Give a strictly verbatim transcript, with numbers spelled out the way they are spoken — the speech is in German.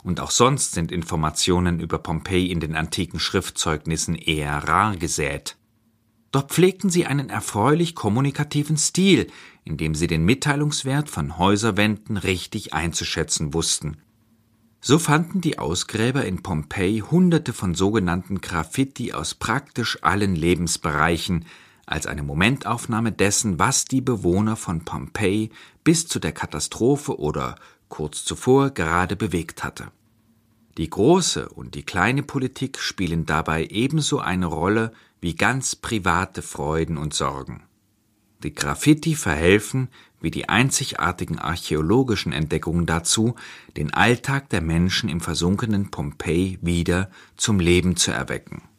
und auch sonst sind Informationen über Pompeji in den antiken Schriftzeugnissen eher rar gesät. Dort pflegten sie einen erfreulich kommunikativen Stil, in dem sie den Mitteilungswert von Häuserwänden richtig einzuschätzen wussten. So fanden die Ausgräber in Pompeji hunderte von sogenannten Graffiti aus praktisch allen Lebensbereichen, als eine Momentaufnahme dessen, was die Bewohner von Pompeji bis zu der Katastrophe oder kurz zuvor gerade bewegt hatte. Die große und die kleine Politik spielen dabei ebenso eine Rolle wie ganz private Freuden und Sorgen. Die Graffiti verhelfen, wie die einzigartigen archäologischen Entdeckungen dazu, den Alltag der Menschen im versunkenen Pompeji wieder zum Leben zu erwecken.